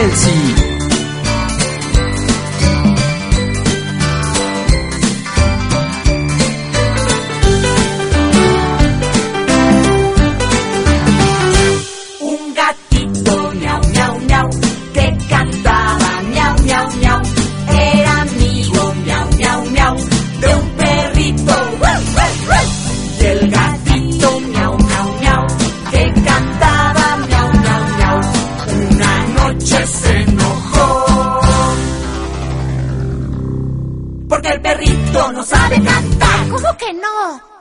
Chelsea. Un gatito miau, miau, miau, que cantaba miau, miau, miau. Era amigo miau, miau, miau, de un perrito. Y el gatito miau, miau, miau, que cantaba miau, miau, miau. Una noche se enojó porque el perrito no sabe cantar. ¿Cómo que no?